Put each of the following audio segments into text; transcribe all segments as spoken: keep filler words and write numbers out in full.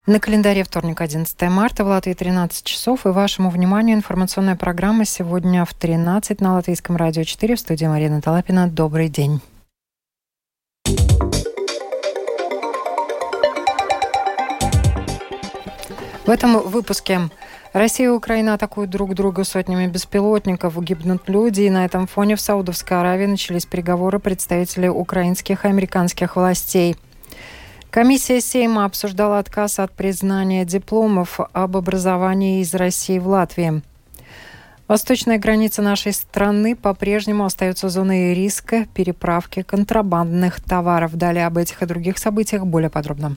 На календаре вторник, одиннадцатое марта, в Латвии тринадцать часов, и вашему вниманию информационная программа сегодня в тринадцать на Латвийском радио четыре. В студии Марина Талапина. Добрый день. В этом выпуске Россия и Украина атакуют друг друга сотнями беспилотников, гибнут люди, и на этом фоне в Саудовской Аравии начались переговоры представителей украинских и американских властей. Комиссия Сейма обсуждала отказ от признания дипломов об образовании из России в Латвии. Восточная граница нашей страны по-прежнему остается зоной риска переправки контрабандных товаров. Далее об этих и других событиях более подробно.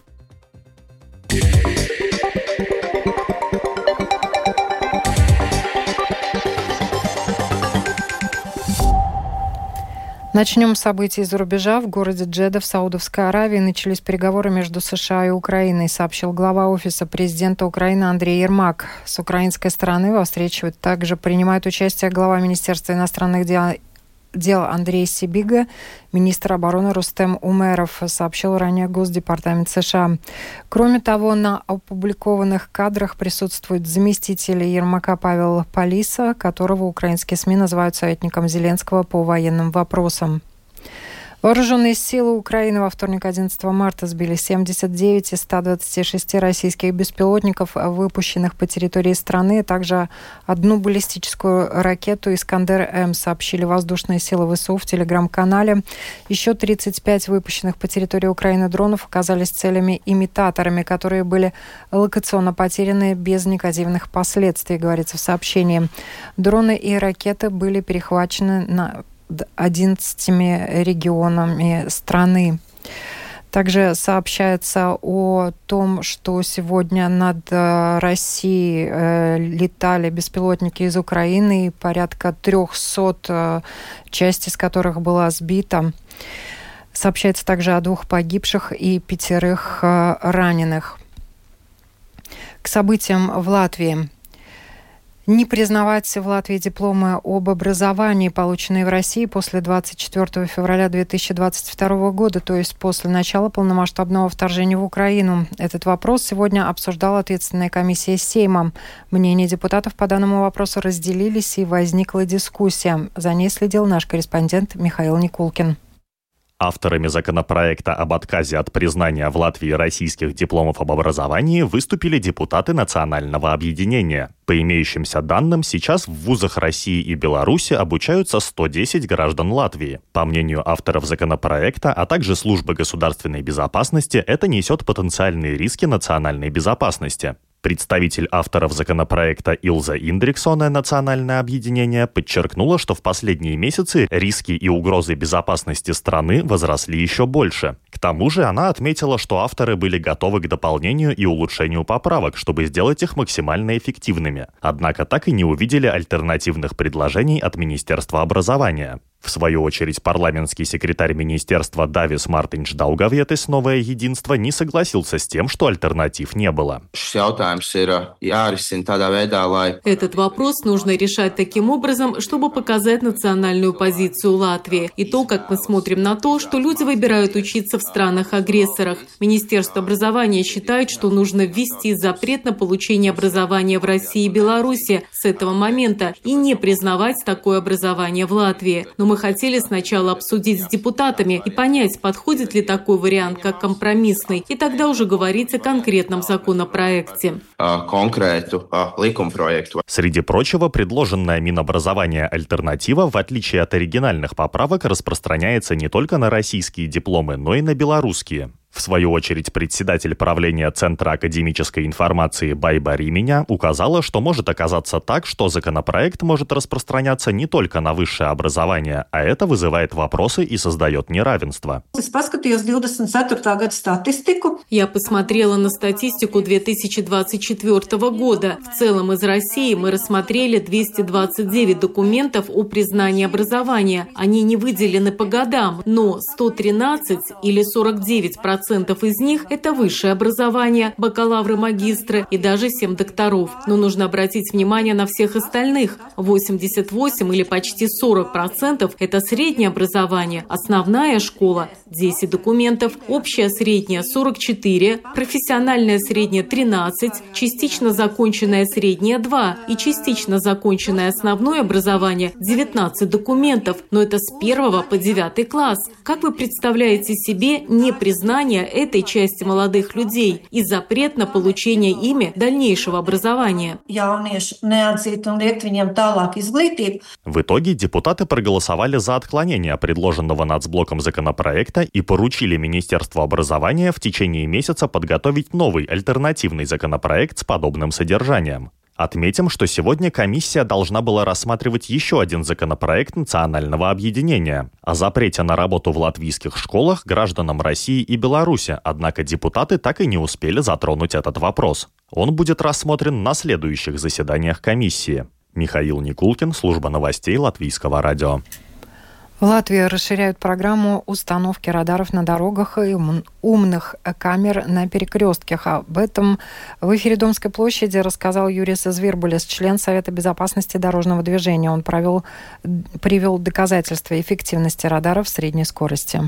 Начнем с событий из-за рубежа. В городе Джедда в Саудовской Аравии начались переговоры между США и Украиной, сообщил глава Офиса президента Украины Андрей Ермак. С украинской стороны во встрече также принимает участие глава Министерства иностранных дел, дел Андрей Сибига, министр обороны Рустем Умеров, сообщил ранее Госдепартамент США. Кроме того, на опубликованных кадрах присутствует заместитель Ермака Павел Полиса, которого украинские СМИ называют советником Зеленского по военным вопросам. Вооруженные силы Украины во вторник, одиннадцатого марта, сбили семьдесят девять из ста двадцати шести российских беспилотников, выпущенных по территории страны, а также одну баллистическую ракету «Искандер-М», сообщили воздушные силы ВСУ в телеграм-канале. Еще тридцать пять выпущенных по территории Украины дронов оказались целями-имитаторами, которые были локационно потеряны без негативных последствий, говорится в сообщении. Дроны и ракеты были перехвачены на одиннадцатими регионами страны. Также сообщается о том, что сегодня над Россией летали беспилотники из Украины, порядка трехсот, часть из которых была сбита. Сообщается также о двух погибших и пятерых раненых. К событиям в Латвии. Не признавать в Латвии дипломы об образовании, полученные в России после двадцать четвёртого февраля две тысячи двадцать второго года, то есть после начала полномасштабного вторжения в Украину. Этот вопрос сегодня обсуждала ответственная комиссия Сейма. Мнения депутатов по данному вопросу разделились, и возникла дискуссия. За ней следил наш корреспондент Михаил Никулкин. Авторами законопроекта об отказе от признания в Латвии российских дипломов об образовании выступили депутаты Национального объединения. По имеющимся данным, сейчас в вузах России и Беларуси обучаются сто десять граждан Латвии. По мнению авторов законопроекта, а также службы государственной безопасности, это несет потенциальные риски национальной безопасности. Представитель авторов законопроекта Илза Индриксоне, Национальное объединение, подчеркнула, что в последние месяцы риски и угрозы безопасности страны возросли еще больше. К тому же она отметила, что авторы были готовы к дополнению и улучшению поправок, чтобы сделать их максимально эффективными. Однако так и не увидели альтернативных предложений от Министерства образования. В свою очередь, парламентский секретарь министерства Давис Мартинш Даугавиетис «Новое единство» не согласился с тем, что альтернатив не было. Этот вопрос нужно решать таким образом, чтобы показать национальную позицию Латвии и то, как мы смотрим на то, что люди выбирают учиться в странах-агрессорах. Министерство образования считает, что нужно ввести запрет на получение образования в России и Беларуси с этого момента и не признавать такое образование в Латвии. Но мы Мы хотели сначала обсудить с депутатами и понять, подходит ли такой вариант как компромиссный, и тогда уже говорить о конкретном законопроекте. Среди прочего, предложенная Минобразования альтернатива, в отличие от оригинальных поправок, распространяется не только на российские дипломы, но и на белорусские. В свою очередь, председатель правления Центра академической информации Байба Рименя указала, что может оказаться так, что законопроект может распространяться не только на высшее образование, а это вызывает вопросы и создает неравенство. Я посмотрела на статистику две тысячи двадцать четвёртого года. В целом из России мы рассмотрели двести двадцать девять документов о признании образования. Они не выделены по годам, но сто тринадцать или сорок девять процентов процентов из них – это высшее образование, бакалавры, магистры и даже семь докторов. Но нужно обратить внимание на всех остальных. восемьдесят восемь или почти сорок процентов – это среднее образование, основная школа – десять документов, общая средняя – сорок четыре, профессиональная средняя – тринадцать, частично законченная средняя – два и частично законченное основное образование – девятнадцать документов. Но это с первого по девятый класс. Как вы представляете себе непризнание этой части молодых людей и запрет на получение ими дальнейшего образования? В итоге депутаты проголосовали за отклонение предложенного нацблоком законопроекта и поручили Министерству образования в течение месяца подготовить новый альтернативный законопроект с подобным содержанием. Отметим, что сегодня комиссия должна была рассматривать еще один законопроект национального объединения о запрете на работу в латвийских школах гражданам России и Беларуси, однако депутаты так и не успели затронуть этот вопрос. Он будет рассмотрен на следующих заседаниях комиссии. Михаил Никулкин, служба новостей Латвийского радио. В Латвии расширяют программу установки радаров на дорогах и умных камер на перекрестках. Об этом в эфире Домской площади рассказал Юрис Звирбулес, член Совета безопасности дорожного движения. Он провел, привел доказательства эффективности радаров средней скорости.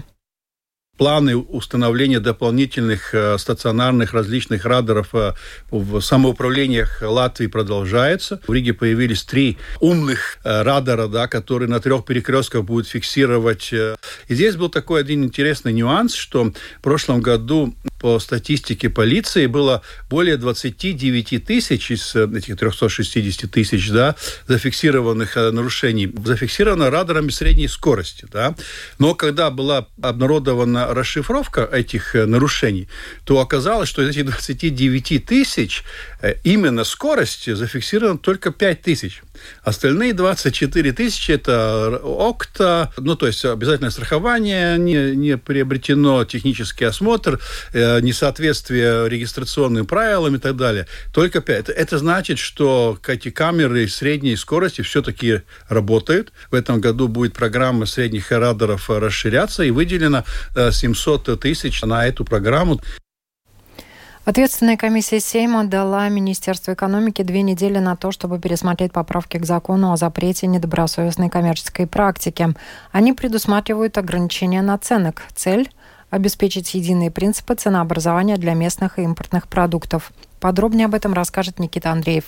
Планы установления дополнительных э, стационарных различных радаров э, в самоуправлениях Латвии продолжаются. В Риге появились три умных э, радара, да, которые на трех перекрестках будут фиксировать. Э. И здесь был такой один интересный нюанс, что в прошлом году по статистике полиции было более двадцать девять тысяч из этих триста шестьдесят тысяч, да, зафиксированных э, нарушений. Зафиксировано радарами средней скорости. Да. Но когда была обнародована расшифровка этих нарушений, то оказалось, что из этих двадцати девяти тысяч именно скорости зафиксировано только пять тысяч. Остальные двадцать четыре тысячи – это ОКТА, ну, то есть обязательное страхование не, не приобретено, технический осмотр, э, несоответствие регистрационным правилам и так далее. Только пять. Это значит, что эти камеры средней скорости все-таки работают. В этом году будет программа средних радаров расширяться, и выделено э, семьсот тысяч на эту программу. Ответственная комиссия Сейма дала Министерству экономики две недели на то, чтобы пересмотреть поправки к закону о запрете недобросовестной коммерческой практики. Они предусматривают ограничения наценок. Цель – обеспечить единые принципы ценообразования для местных и импортных продуктов. Подробнее об этом расскажет Никита Андреев.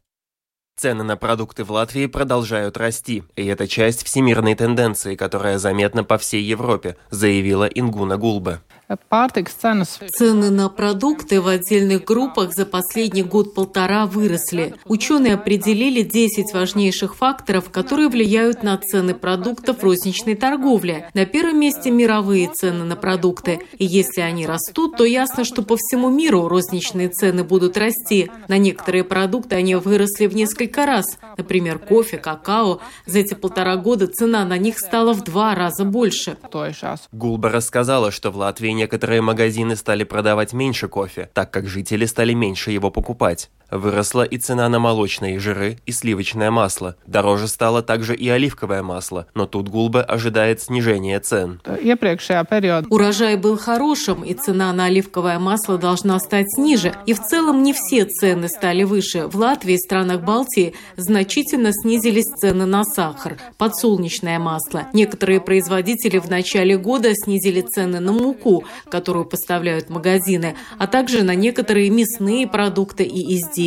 Цены на продукты в Латвии продолжают расти, и это часть всемирной тенденции, которая заметна по всей Европе, заявила Ингуна Гулбе. Цены на продукты в отдельных группах за последний год-полтора выросли. Ученые определили десять важнейших факторов, которые влияют на цены продуктов в розничной торговле. На первом месте мировые цены на продукты. И если они растут, то ясно, что по всему миру розничные цены будут расти. На некоторые продукты они выросли в несколько раз. Например, кофе, какао. За эти полтора года цена на них стала в два раза больше. Гулба рассказала, что в Латвии некоторые магазины стали продавать меньше кофе, так как жители стали меньше его покупать. Выросла и цена на молочные жиры и сливочное масло. Дороже стало также и оливковое масло, но тут Гулбе ожидает снижения цен. Урожай был хорошим, и цена на оливковое масло должна стать ниже. И в целом не все цены стали выше. В Латвии и странах Балтии значительно снизились цены на сахар, подсолнечное масло. Некоторые производители в начале года снизили цены на муку, которую поставляют магазины, а также на некоторые мясные продукты и изделия.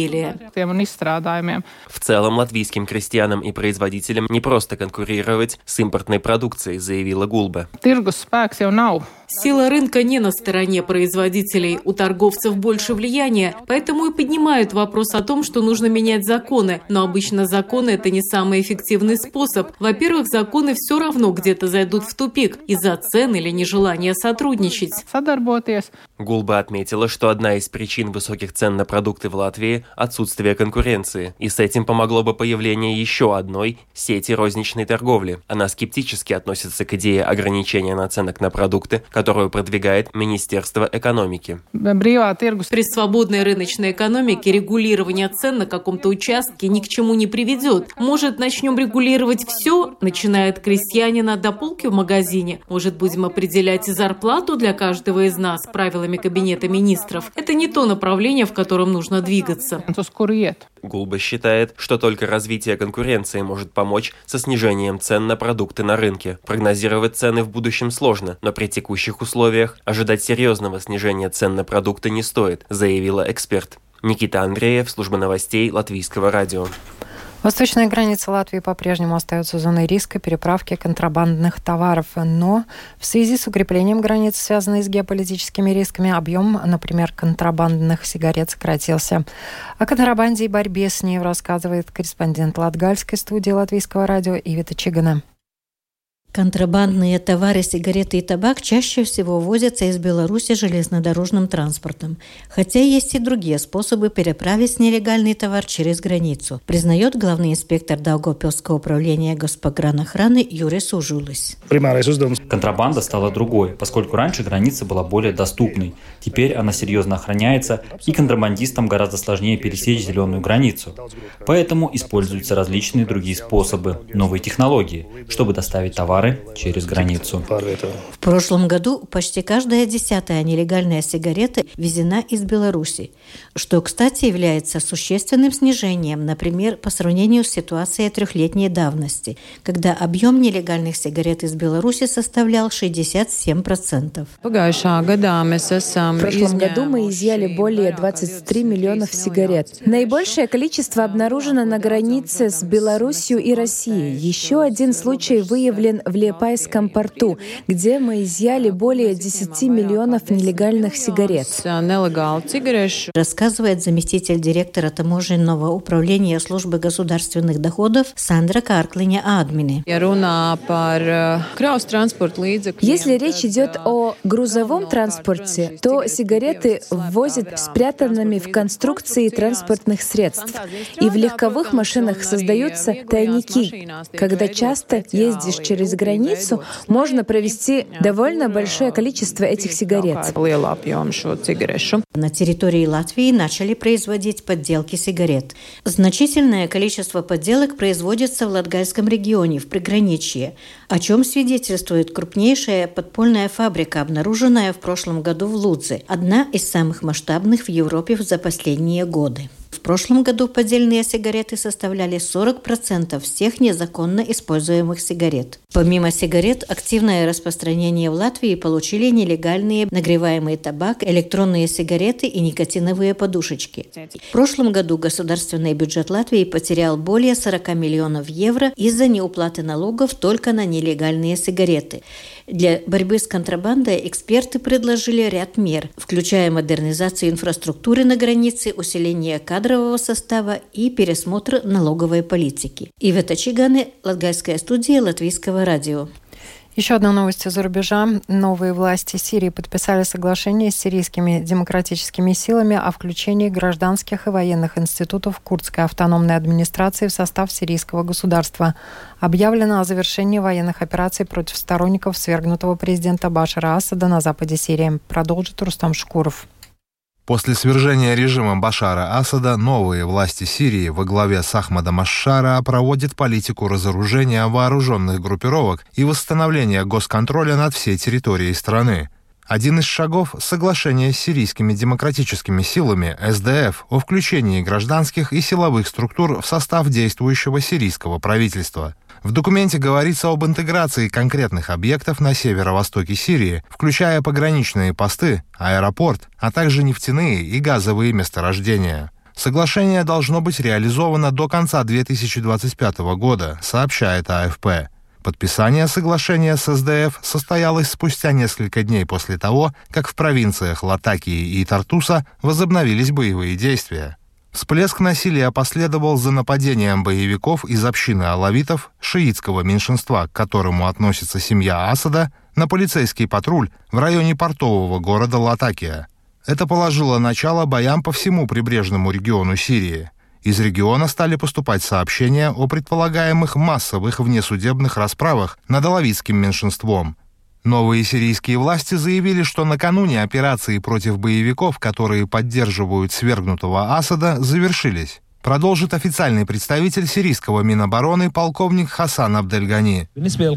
В целом, латвийским крестьянам и производителям не просто конкурировать с импортной продукцией, заявила Гулбе. Сила рынка не на стороне производителей, у торговцев больше влияния, поэтому и поднимают вопрос о том, что нужно менять законы. Но обычно законы – это не самый эффективный способ. Во-первых, законы все равно где-то зайдут в тупик из-за цен или нежелания сотрудничать. Гулба отметила, что одна из причин высоких цен на продукты в Латвии – отсутствие конкуренции. И с этим помогло бы появление еще одной сети розничной торговли. Она скептически относится к идее ограничения наценок на продукты, которую продвигает Министерство экономики. При свободной рыночной экономике регулирование цен на каком-то участке ни к чему не приведет. Может, начнем регулировать все, начиная от крестьянина до полки в магазине? Может, будем определять зарплату для каждого из нас правилами Кабинета министров. Это не то направление, в котором нужно двигаться. Гулба считает, что только развитие конкуренции может помочь со снижением цен на продукты на рынке. Прогнозировать цены в будущем сложно, но при текущих условиях ожидать серьезного снижения цен на продукты не стоит, заявила эксперт. Никита Андреев, служба новостей Латвийского радио. Восточная граница Латвии по-прежнему остается зоной риска переправки контрабандных товаров, но в связи с укреплением границ, связанной с геополитическими рисками, объем, например, контрабандных сигарет сократился. О контрабанде и борьбе с ней рассказывает корреспондент Латгальской студии Латвийского радио Ивета Чигана. Контрабандные товары, сигареты и табак чаще всего возятся из Беларуси железнодорожным транспортом. Хотя есть и другие способы переправить нелегальный товар через границу, признает главный инспектор Даугавпилского управления госпогранохраны Юрис Ужулис. Контрабанда стала другой, поскольку раньше граница была более доступной. Теперь она серьезно охраняется, и контрабандистам гораздо сложнее пересечь зеленую границу. Поэтому используются различные другие способы, новые технологии, чтобы доставить товары через границу. В прошлом году почти каждая десятая нелегальная сигарета везена из Беларуси, что, кстати, является существенным снижением, например, по сравнению с ситуацией трехлетней давности, когда объем нелегальных сигарет из Беларуси составлял шестьдесят семь процентов. В прошлом году мы изъяли более двадцати трёх миллионов сигарет. Наибольшее количество обнаружено на границе с Белоруссией и Россией. Еще один случай выявлен в Лиепайском порту, где мы изъяли более десяти миллионов нелегальных сигарет. Рассказывает заместитель директора таможенного управления службы государственных доходов Сандра Карклиня Админи. Если речь идет о грузовом транспорте, то сигареты ввозят спрятанными в конструкции транспортных средств. И в легковых машинах создаются тайники. Когда часто ездишь через границу, можно провести довольно большое количество этих сигарет. На территории Латвии начали производить подделки сигарет. Значительное количество подделок производится в Латгальском регионе, в приграничье, о чем свидетельствует крупнейшая подпольная фабрика, обнаруженная в прошлом году в Лудзе, одна из самых масштабных в Европе за последние годы. В прошлом году поддельные сигареты составляли сорок процентов всех незаконно используемых сигарет. Помимо сигарет, активное распространение в Латвии получили нелегальные нагреваемый табак, электронные сигареты и никотиновые подушечки. В прошлом году государственный бюджет Латвии потерял более сорок миллионов евро из-за неуплаты налогов только на нелегальные сигареты. Для борьбы с контрабандой эксперты предложили ряд мер, включая модернизацию инфраструктуры на границе, усиление кадрового состава и пересмотр налоговой политики. Ивета Чигане, Латгальская студия Латвийского радио. Еще одна новость из-за рубежа. Новые власти Сирии подписали соглашение с сирийскими демократическими силами о включении гражданских и военных институтов курдской автономной администрации в состав сирийского государства. Объявлено о завершении военных операций против сторонников свергнутого президента Башара Асада на западе Сирии. Продолжит Рустам Шкуров. После свержения режима Башара Асада новые власти Сирии во главе с Ахмадом аш-Шара проводят политику разоружения вооруженных группировок и восстановления госконтроля над всей территорией страны. Один из шагов – соглашение с сирийскими демократическими силами эс дэ эф о включении гражданских и силовых структур в состав действующего сирийского правительства. В документе говорится об интеграции конкретных объектов на северо-востоке Сирии, включая пограничные посты, аэропорт, а также нефтяные и газовые месторождения. Соглашение должно быть реализовано до конца две тысячи двадцать пятого года, сообщает а эф пэ. Подписание соглашения с эс дэ эф состоялось спустя несколько дней после того, как в провинциях Латакии и Тартуса возобновились боевые действия. Всплеск насилия последовал за нападением боевиков из общины алавитов, шиитского меньшинства, к которому относится семья Асада, на полицейский патруль в районе портового города Латакия. Это положило начало боям по всему прибрежному региону Сирии. Из региона стали поступать сообщения о предполагаемых массовых внесудебных расправах над алавитским меньшинством. Новые сирийские власти заявили, что накануне операции против боевиков, которые поддерживают свергнутого Асада, завершились. продолжит официальный представитель сирийского Минобороны полковник Хасан Абдельгани.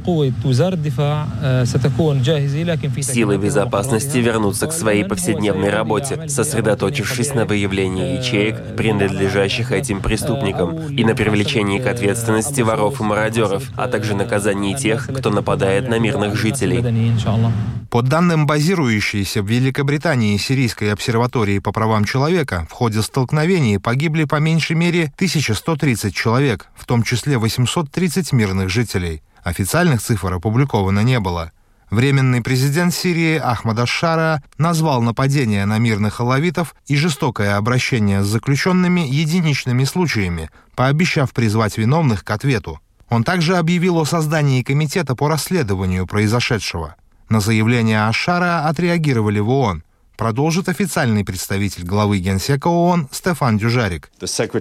Силы безопасности вернутся к своей повседневной работе, сосредоточившись на выявлении ячеек, принадлежащих этим преступникам, и на привлечении к ответственности воров и мародеров, а также наказании тех, кто нападает на мирных жителей. По данным базирующейся в Великобритании Сирийской обсерватории по правам человека, в ходе столкновений погибли по меньшей мере тысяча сто тридцать человек, в том числе восемьсот тридцать мирных жителей. Официальных цифр опубликовано не было. Временный президент Сирии Ахмад аш-Шара назвал нападение на мирных алавитов и жестокое обращение с заключенными единичными случаями, пообещав призвать виновных к ответу. Он также объявил о создании комитета по расследованию произошедшего. На заявление аш-Шара отреагировали в ООН. Продолжит официальный представитель главы Генсека ООН Стефан Дюжарик.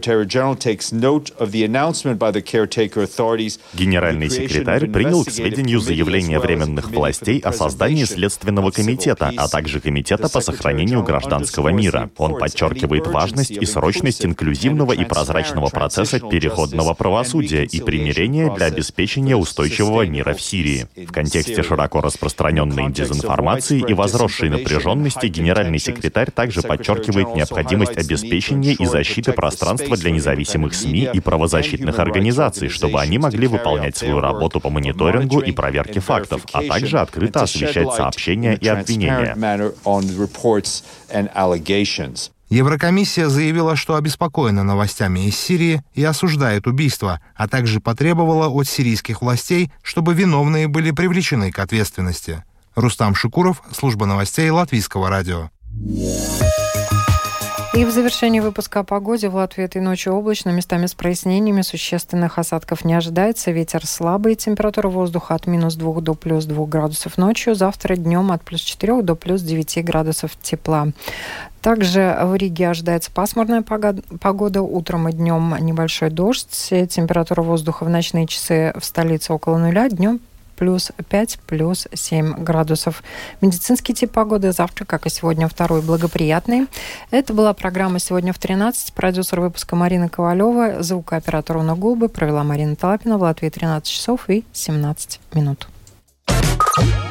Генеральный секретарь принял к сведению заявление временных властей о создании Следственного комитета, а также Комитета по сохранению гражданского мира. Он подчеркивает важность и срочность инклюзивного и прозрачного процесса переходного правосудия и примирения для обеспечения устойчивого мира в Сирии. В контексте широко распространенной дезинформации и возросшей напряженности генеральный Генеральный секретарь также подчеркивает необходимость обеспечения и защиты пространства для независимых СМИ и правозащитных организаций, чтобы они могли выполнять свою работу по мониторингу и проверке фактов, а также открыто освещать сообщения и обвинения. Еврокомиссия заявила, что обеспокоена новостями из Сирии и осуждает убийство, а также потребовала от сирийских властей, чтобы виновные были привлечены к ответственности. Рустам Шукуров, служба новостей Латвийского радио. И в завершении выпуска о погоде. В Латвии этой ночью облачно, местами с прояснениями, существенных осадков не ожидается. Ветер слабый, температура воздуха от минус двух до плюс двух градусов ночью. Завтра днем от плюс четырех до плюс девяти градусов тепла. Также в Риге ожидается пасмурная погода. Утром и днем небольшой дождь. Температура воздуха в ночные часы в столице около нуля, днем плюс пять, плюс семь градусов. Медицинский тип погоды завтра, как и сегодня, второй благоприятный. Это была программа «Сегодня в тринадцать». Продюсер выпуска Марина Ковалева, звукооператор Уна Гулбы, провела Марина Талапина. В Латвии тринадцать часов и семнадцать минут.